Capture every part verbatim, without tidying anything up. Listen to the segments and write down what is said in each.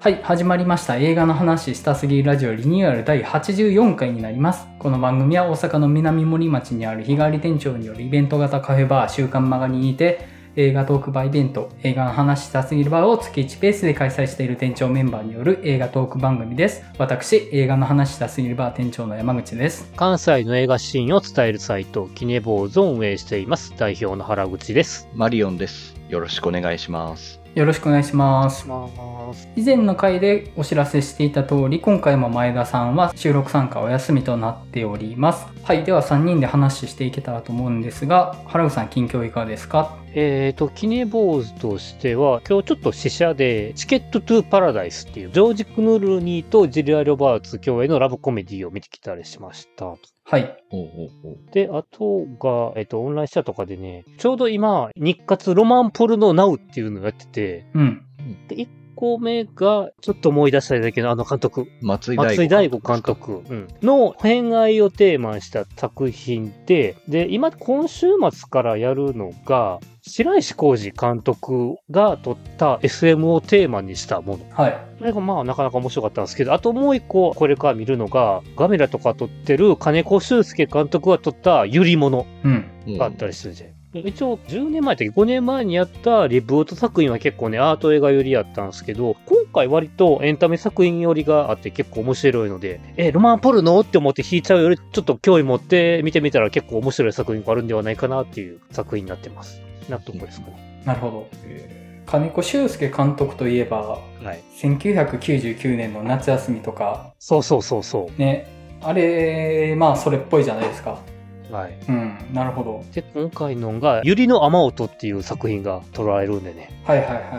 はい、始まりました。映画の話したすぎるラジオリニューアルだいはちじゅうよんかいになります。この番組は大阪の南森町にある日替わり店長によるイベント型カフェバー週刊マガににて映画トークバーイベント映画の話したすぎるバーを月いちペースで開催している店長メンバーによる映画トーク番組です。私、映画の話したすぎるバー店長の山口です。 関西の映画シーンを伝えるサイトキネボーズを運営しています代表の原口です。 マリオンです。よろしくお願いします。 よろしくお願いします。以前の回でお知らせしていた通り、今回も前田さんは収録参加お休みとなっております。はい、ではさんにんで話していけたらと思うんですが、原口さん近況いかがですか？ えーと、キネボーズとしては、今日ちょっと試写で、チケットトゥーパラダイスっていう、ジョージ・クヌールニーとジルア・ロバーツ共演のラブコメディを見てきたりしました。 はい。 おうおうおうで、あとが、えっと、オンライン試写とかでね、ちょうど今、日活ロマンポルノナウっていうのをやってて、 うん。 で、いっこめが、ちょっと思い出しただけど、あの監督。 松井大悟松井大悟監督、うん、の偏愛をテーマにした作品で、で、今、今週末からやるのが、白石浩二監督が撮った エスエム をテーマにしたもの。 はい。 これがまあなかなか面白かったんですけど、あともう一個これから見るのが、ガメラとか撮ってる金子修介監督が撮ったゆりものがあったりするじゃん。うん一応じゅうねんまえってごねんまえにやったリブート作品は結構ねアート映画寄りやったんですけど、今回割とエンタメ作品寄りがあって結構面白いので、えロマンポルノって思って引いちゃうよりちょっと興味持って見てみたら結構面白い作品があるんではないかなっていう作品になってます。納得ですかね。 なるほど。金子修介監督といえば、はい、せんきゅうひゃくきゅうじゅうきゅうねんの夏休みとか、 そうそうそうそうね、あれまあそれっぽいじゃないですか。 はい。 うん、なるほど。 で、今回のが、ゆりの雨音っていう作品が撮られるんでね。 はいはいはいはい。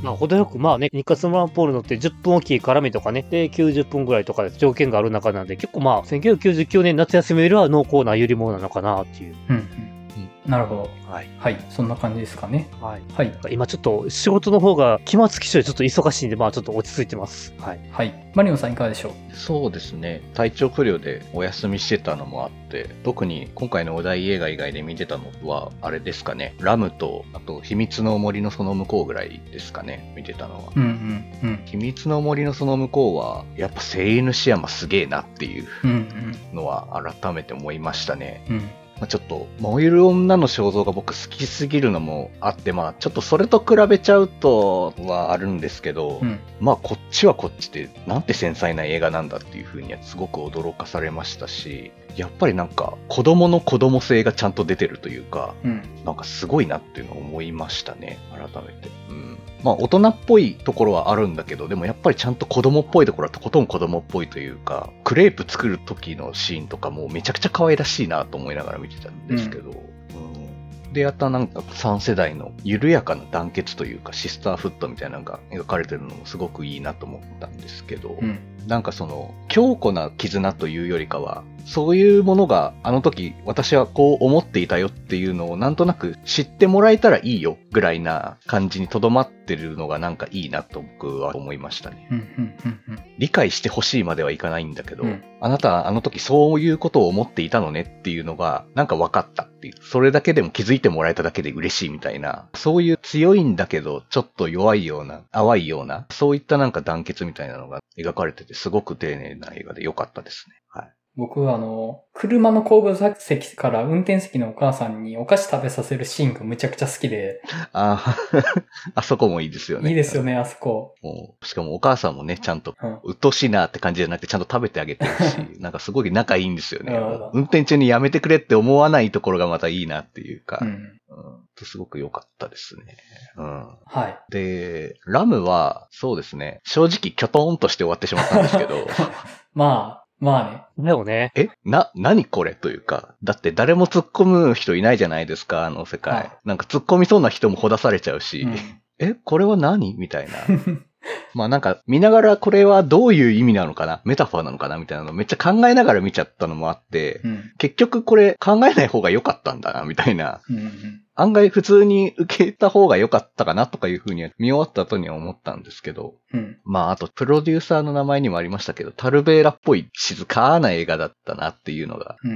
まあ、程よく、まあね、日活ロマンポルノってじゅっぷんおきい絡みとかね、で、きゅうじゅっぷんぐらいとかで条件がある中なんで、結構まあ、せんきゅうひゃくきゅうじゅうきゅうねん夏休みよりは濃厚なゆりものなのかなっていう。 うん、うん。なるほど。 はい。 はい。そんな感じですかね。 はい。 はい。 今ちょっと仕事の方が期末期初でちょっと忙しいんで、まあちょっと落ち着いてます。はい。 はい。マリオンさんいかがでしょう？ そうですね。体調不良でお休みしてたのもあって、特に今回のお題映画以外で見てたのは、あれですかね。ラムと、あと、秘密の森のその向こうぐらいですかね。見てたのは。 うんうんうん。 秘密の森のその向こうは、やっぱ声優主山すげえなっていうのは改めて思いましたね。 うんうんまあ、ちょっと燃える女の肖像が僕好きすぎるのもあって、まあちょっとそれと比べちゃうとはあるんですけど、うん、まあこっちはこっちでなんて繊細な映画なんだっていう風にはすごく驚かされましたし、やっぱりなんか子供の子供性がちゃんと出てるというか、うん、なんかすごいなっていうのを思いましたね、改めて。うん、まあ大人っぽいところはあるんだけど、でもやっぱりちゃんと子供っぽいところはとことん子供っぽいというか、クレープ作る時のシーンとかもめちゃくちゃ可愛らしいなと思いながら見てたんですけど、うんうん、で、やったなんかさん世代の緩やかな団結というかシスターフットみたいなのが描かれてるのもすごくいいなと思ったんですけど、うん、なんかその強固な絆というよりかは、そういうものがあの時私はこう思っていたよっていうのをなんとなく知ってもらえたらいいよぐらいな感じにとどまってるのがなんかいいなと僕は思いましたね。 うんうんうんうん、 理解してほしいまではいかないんだけど、うん、あなたはあの時そういうことを思っていたのねっていうのがなんか分かったっていう。それだけでも気づいてもらえただけで嬉しいみたいな、そういう強いんだけどちょっと弱いような、淡いような、そういったなんか団結みたいなのが描かれててすごく丁寧な映画で良かったですね。はい。 僕はあの、車の後部座席から運転席のお母さんにお菓子食べさせるシーンがむちゃくちゃ好きで。 ああ、あそこもいいですよね。 いいですよね、あそこ。 もうしかもお母さんもね、ちゃんと、うっとうしいなって感じじゃなくて、ちゃんと食べてあげてるし、なんかすごい仲いいんですよね。運転中にやめてくれって思わないところがまたいいなっていうか、うんうん、すごく良かったですね。うん、 はい。 で、ラムは、そうですね、正直キョトーンとして終わってしまったんですけど。 まあ、まあね。 だよね。 えな、何これというか。だって誰も突っ込む人いないじゃないですか、あの世界。はい、なんか突っ込みそうな人もほだされちゃうし。うん、えこれは何みたいな。まあなんか見ながらこれはどういう意味なのかなメタファーなのかなみたいなのめっちゃ考えながら見ちゃったのもあって、うん、結局これ考えない方が良かったんだな、みたいな。うんうん、案外普通に受けた方が良かったかなとかいうふうに見終わった後には思ったんですけど。うん、まああとプロデューサーの名前にもありましたけど、タルベーラっぽい静かな映画だったなっていうのがあって、 、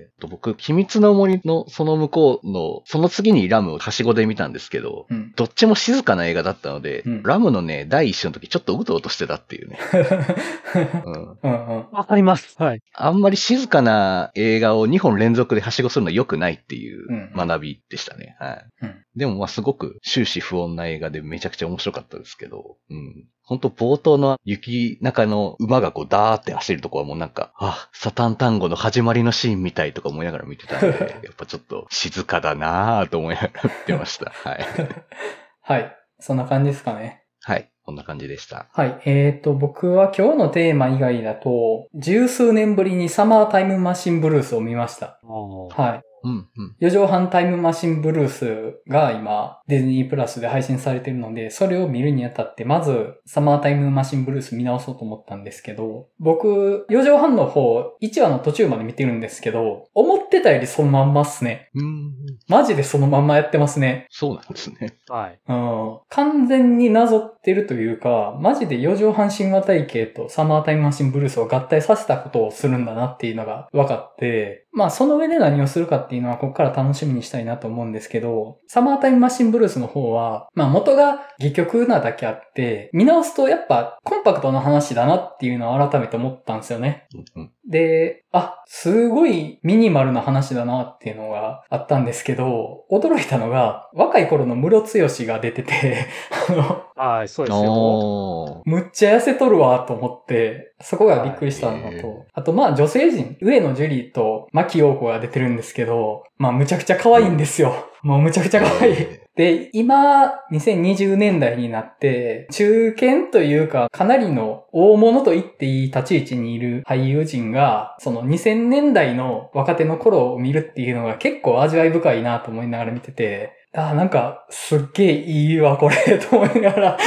僕、秘密の森のその向こうの、その次にラムをはしごで見たんですけど、うん、どっちも静かな映画だったので、うん、ラムのね、第一章の時ちょっとうとうとしてたっていうね。 うん。うんうん。わかります。はい。 あんまり静かな映画をにほん連続ではしごするのは良くないっていう学びでしたね。はい。うん、でもまあすごく終始不穏な映画でめちゃくちゃ面白かったですけど、うん。本当冒頭の雪中の馬がこうダーって走るとこはもうなんか、あ、サタン単語の始まりのシーンみたいとか思いながら見てたんで、やっぱちょっと静かだなぁと思いながら見てました。はい。 はい。そんな感じですかね。 はい。こんな感じでした。 はい。えっと、僕は今日のテーマ以外だと、十数年ぶりにサマータイムマシンブルースを見ました。はい。うんうん、よじょうはんタイムマシンブルースが今ディズニープラスで配信されてるので、それを見るにあたってまずサマータイムマシンブルース見直そうと思ったんですけど、僕よじょうはんの方いちわの途中まで見てるんですけど、思ってたよりそのまんまっすね。うん、マジでそのまんまやってますね。 そうなんですね。 はい。 うん。完全になぞってるというか、マジでよじょうはん神話体系とサマータイムマシンブルースを合体させたことをするんだなっていうのが分かって、まあその上で何をするかっていうのはここから楽しみにしたいなと思うんですけど、サマータイムマシンブルースの方は、まあ元が戯曲なだけあって、見直すとやっぱコンパクトな話だなっていうのを改めて思ったんですよね。うんうん、で、あ、すごいミニマルな話だなっていうのがあったんですけど、驚いたのが、若い頃のムロツヨシが出てて、あの、 はい、そうですよ。 むっちゃ痩せとるわと思って、そこがびっくりしたのと、あとまあ女性陣、上野樹里と牧陽子が出てるんですけど、まあむちゃくちゃ可愛いんですよ。もうむちゃくちゃ可愛い。で、今、にせんにじゅうねんだいになって、中堅というか、かなりの大物と言っていい立ち位置にいる俳優陣が、そのにせんねんだいの若手の頃を見るっていうのが結構味わい深いなと思いながら見てて、ああ、なんか、すっげえいいわ、これ、と思いながら。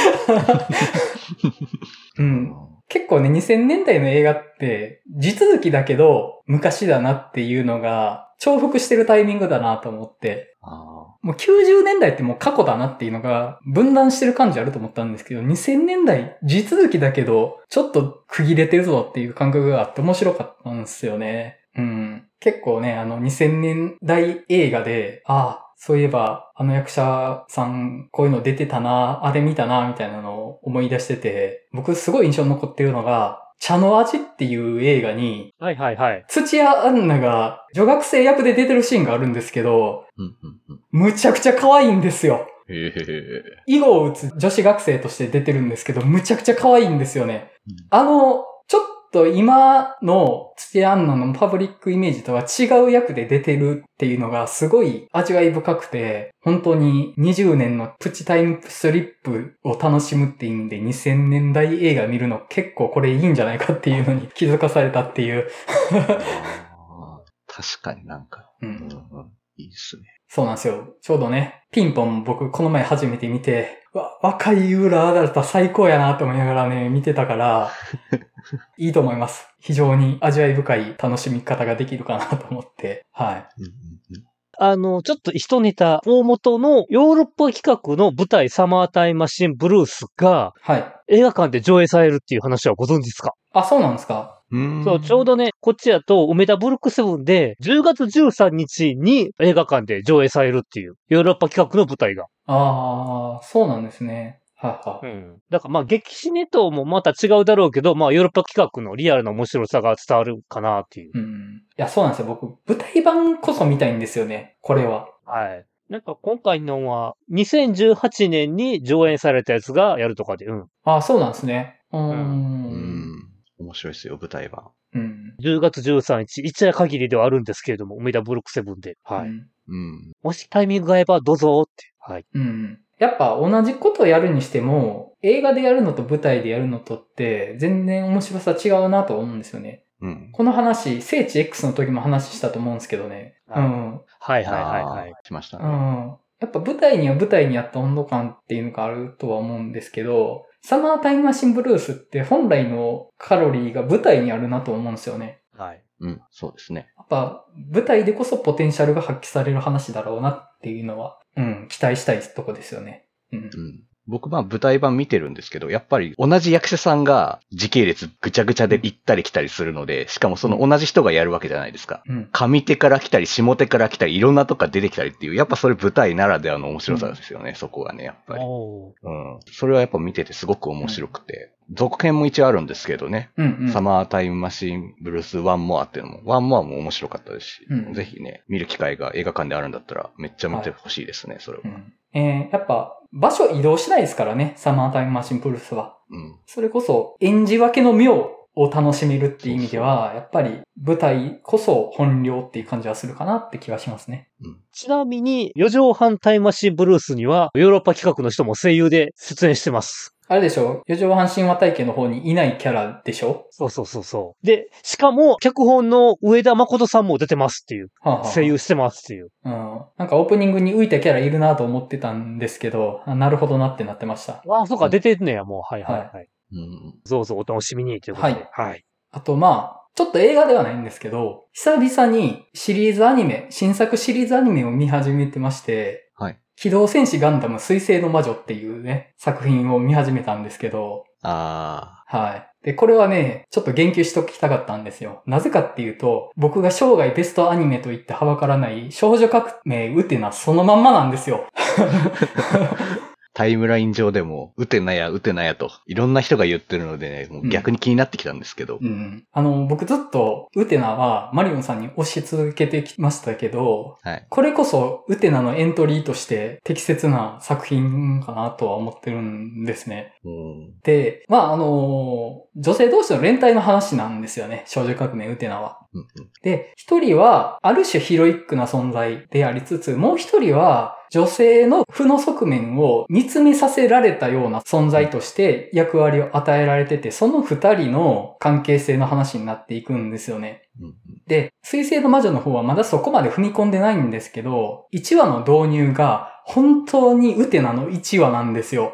うん。結構ね、にせんねんだいの映画って、地続きだけど、昔だなっていうのが、重複してるタイミングだなと思って。あもうきゅうじゅうねんだいってもう過去だなっていうのが、分断してる感じあると思ったんですけど、にせんねんだい、地続きだけど、ちょっと区切れてるぞっていう感覚があって面白かったんですよね。うん。結構ね、あのにせんねんだい映画で、ああ、そういえば、あの役者さん、こういうの出てたな、あれ見たな、みたいなのを思い出してて、僕すごい印象に残ってるのが、茶の味っていう映画に、 はいはいはい。 土屋アンナが女学生役で出てるシーンがあるんですけど、うんうんうん、むちゃくちゃ可愛いんですよ。へー囲碁を打つ女子学生として出てるんですけど、むちゃくちゃ可愛いんですよね。うん、あの、ちょっと今の土屋アンナのパブリックイメージとは違う役で出てるっていうのがすごい味わい深くて、本当ににじゅうねんのプチタイムスリップを楽しむっていう意味でにせんねんだい映画見るの結構これいいんじゃないかっていうのに気づかされたっていう。 確かになんか、うんうん、いいですね。 そうなんですよ。ちょうどね、ピンポン僕この前初めて見て、わ、若いユーラ・アダルト最高やなと思いながらね、見てたから、いいと思います。非常に味わい深い楽しみ方ができるかなと思って、はい。うんうんうん、あの、ちょっと一ネタ、大元のヨーロッパ企画の舞台サマータイムマシンブルースが、はい。映画館で上映されるっていう話はご存知ですか？ あ、そうなんですか？ そう、ちょうどね、こっちやと、梅田ブルックセブンで、じゅうがつじゅうさんにちに映画館で上映されるっていう、ヨーロッパ企画の舞台が。 ああ、そうなんですね。はは。 うん。だからまあ、激シネともまた違うだろうけど、まあ、ヨーロッパ企画のリアルな面白さが伝わるかなっていう。 うん。いや、そうなんですよ。僕、舞台版こそ見たいんですよね、これは。 はい。なんか今回のは、にせんじゅうはちねんに上演されたやつがやるとかで、うん。 ああ、そうなんですね。うーん。 うん面白いですよ、舞台版。 うん。じゅうがつじゅうさんにち、一夜限りではあるんですけれども、梅田ブルックセブンで。はい。うん。うん、もしタイミングが合えばどうぞって。はい。 うん。やっぱ同じことやるにしても、映画でやるのと舞台でやるのとって全然面白さ違うなと思うんですよね。うん、この話、聖地 X の時も話したと思うんですけどね。 はい、うん。はいはいはいはい。 しましたね。 うん。やっぱ舞台には舞台にあった温度感っていうのがあるとは思うんですけど、サマータイムマシンブルースって本来のカロリーが舞台にあるなと思うんですよね。 はい。 うん、そうですね。 やっぱ舞台でこそポテンシャルが発揮される話だろうなっていうのは、うん、期待したいとこですよね。うん。うん僕まあ舞台版見てるんですけど、やっぱり同じ役者さんが時系列ぐちゃぐちゃで行ったり来たりするので、しかもその同じ人がやるわけじゃないですか。うん、上手から来たり下手から来たりいろんなとこから出てきたりっていう、やっぱそれ舞台ならではの面白さですよね、うん、そこがね、やっぱり。うん。それはやっぱ見ててすごく面白くて。うん、続編も一応あるんですけどね。うんうん、サマータイムマシンブルースワンモアっていうのも、ワンモアも面白かったですし、うん、ぜひね、見る機会が映画館であるんだったらめっちゃ見てほしいですね、はい、それは。うんえー、やっぱ場所移動しないですからね、サマータイムマシンブルースは。うん、それこそ演じ分けの妙を楽しめるっていう意味では、そうそうやっぱり舞台こそ本領っていう感じはするかなって気がしますね。 うん、ちなみに、よじょうはんタイムマシンブルースには、ヨーロッパ企画の人も声優で出演してます。 あれでしょ？よじょうはん神話体系の方にいないキャラでしょ？ そうそうそうそう。で、しかも、脚本の上田誠さんも出てますっていう。はあはあ、声優してますっていう。 うん。なんかオープニングに浮いたキャラいるなと思ってたんですけど、なるほどなってなってました。 ああ、そうか、出てんねや、もう。はいはいはい。はい、うん。どうぞお楽しみにということで。はい。はい。 あとまあ、ちょっと映画ではないんですけど、久々にシリーズアニメ、新作シリーズアニメを見始めてまして、はい。機動戦士ガンダム水星の魔女っていうね、作品を見始めたんですけど。ああ。はい。で、これはね、ちょっと言及しときたかったんですよ。なぜかっていうと、僕が生涯ベストアニメと言ってはばからない少女革命ウテナそのまんまなんですよ。 タイムライン上でも、ウテナやウテナやと、いろんな人が言ってるのでね、もう逆に気になってきたんですけど。 うん。うん、あの、僕ずっと、ウテナはマリオンさんに押し続けてきましたけど、はい、これこそ、ウテナのエントリーとして適切な作品かなとは思ってるんですね。うん、で、まあ、あの、女性同士の連帯の話なんですよね、少女革命ウテナは。うんうん、で、一人は、ある種ヒロイックな存在でありつつ、もう一人は、女性の負の側面を見つめさせられたような存在として役割を与えられてて、その二人の関係性の話になっていくんですよね。うんうん、で、水星の魔女の方はまだそこまで踏み込んでないんですけど、いちわの導入が本当にウテナのいちわなんですよ。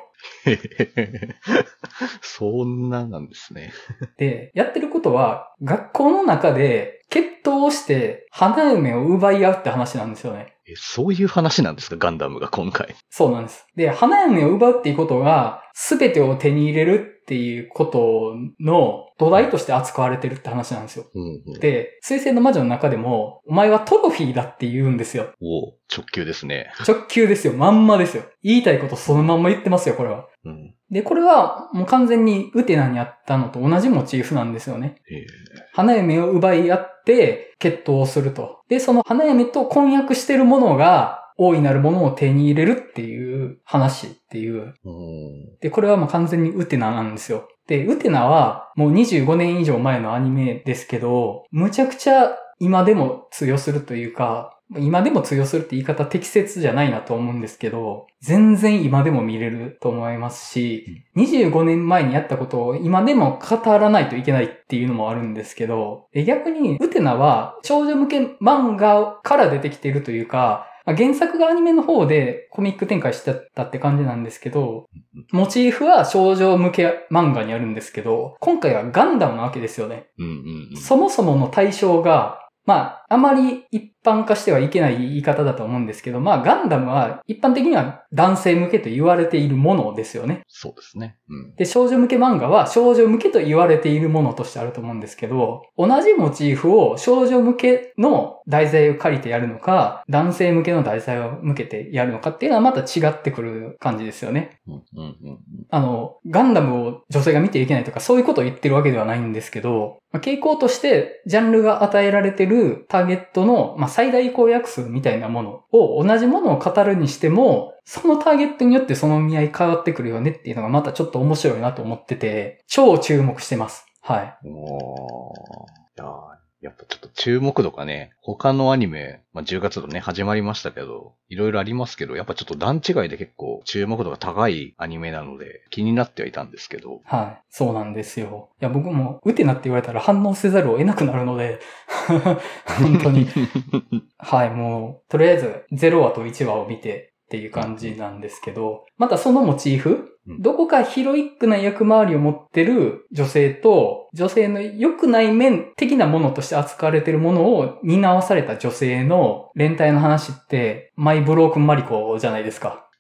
そんななんですね。 で、やってることは、学校の中で決闘をして花嫁を奪い合うって話なんですよね。 え、そういう話なんですか、ガンダムが今回。 そうなんです。で、花嫁を奪うっていうことが、すべてを手に入れるっていうことの土台として扱われてるって話なんですよ。うんうん、で、水星の魔女の中でも、お前はトロフィーだって言うんですよ。 おお、直球ですね。 直球ですよ。まんまですよ。言いたいことそのまんま言ってますよ、これは。うん、で、これはもう完全にウテナにあったのと同じモチーフなんですよね。花嫁を奪い合って決闘をすると。で、その花嫁と婚約してるものが、大いなるものを手に入れるっていう話っていう。で、これはもう完全にウテナなんですよ。で、ウテナはもうにじゅうごねん以上前のアニメですけど、むちゃくちゃ今でも通用するというか、今でも通用するって言い方適切じゃないなと思うんですけど、全然今でも見れると思いますし、にじゅうごねんまえにやったことを今でも語らないといけないっていうのもあるんですけど、逆にウテナは少女向け漫画から出てきているというか、原作がアニメの方でコミック展開してたって感じなんですけど、モチーフは少女向け漫画にあるんですけど、今回はガンダムなわけですよね。うんうんうん、そもそもの対象が、まあ、あまり一般化してはいけない言い方だと思うんですけど、まあ、ガンダムは一般的には男性向けと言われているものですよね。 そうですね。うん、 で、少女向け漫画は少女向けと言われているものとしてあると思うんですけど、同じモチーフを少女向けの題材を借りてやるのか、男性向けの題材を向けてやるのかっていうのはまた違ってくる感じですよね。うんうんうん、あの、ガンダムを女性が見ていけないとかそういうことを言ってるわけではないんですけど、傾向としてジャンルが与えられているターゲットの、まあ、最大公約数みたいなものを同じものを語るにしても、そのターゲットによってその意味合い変わってくるよねっていうのがまたちょっと面白いなと思ってて、超注目してます。はい。おー、いややっぱちょっと注目度がね、他のアニメ、まあ、じゅうがつとね、始まりましたけど、いろいろありますけど、やっぱちょっと段違いで結構注目度が高いアニメなので、気になってはいたんですけど。 はい。そうなんですよ。いや、僕も、ウテナって言われたら反応せざるを得なくなるので、本当に。はい、もう、とりあえず、ゼロわといちわを見て、っていう感じなんですけど、またそのモチーフ、うん、どこかヒロイックな役回りを持ってる女性と、女性の良くない面的なものとして扱われているものを担わされた女性の連帯の話って、マイブロークンマリコじゃないですか。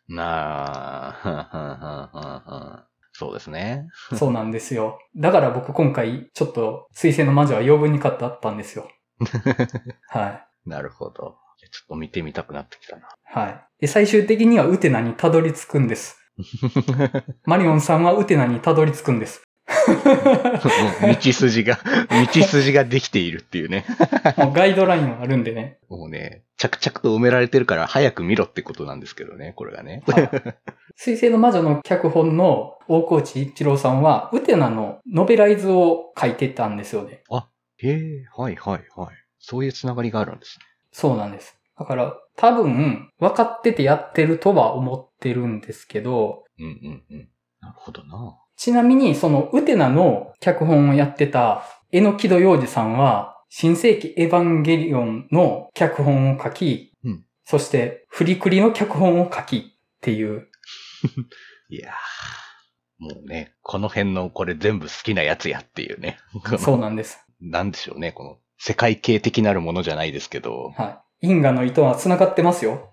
なあ、そうですね。 そうなんですよ。だから僕今回ちょっと水星の魔女は余分に買ってあったんですよ。はい。 なるほど。ちょっと見てみたくなってきたな。 はい。で、最終的にはウテナにたどり着くんです。マリオンさんはウテナにたどり着くんです。 道筋が、道筋ができているっていうね。 もうガイドラインはあるんでね。 もうね、着々と埋められてるから早く見ろってことなんですけどね、これがね。 はい、水星の魔女の脚本の大河内一郎さんは、ウテナのノベライズを書いてたんですよね。 あ、へえ、はいはいはい。そういうつながりがあるんですね。 そうなんです。だから多分分かっててやってるとは思ってるんですけど。 うんうんうん。なるほどな。 ちなみにそのウテナの脚本をやってた榎木戸洋二さんは、新世紀エヴァンゲリオンの脚本を書き、うん、そしてフリクリの脚本を書きっていう。 いやー、もうね、この辺のこれ全部好きなやつやっていうね。 そうなんです。 なんでしょうね、この世界系的なるものじゃないですけど。 はい。因果の糸は繋がってますよ。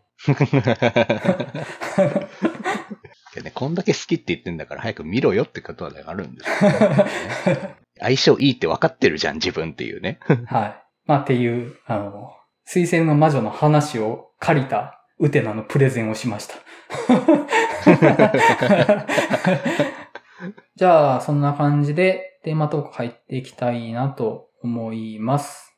ね、こんだけ好きって言ってんだから早く見ろよってことはあるんですよ、ね。相性いいって分かってるじゃん、自分っていうね。 はい。まあっていう、あの、水星の魔女の話を借りたウテナのプレゼンをしました。じゃあ、そんな感じでテーマトーク入っていきたいなと思います。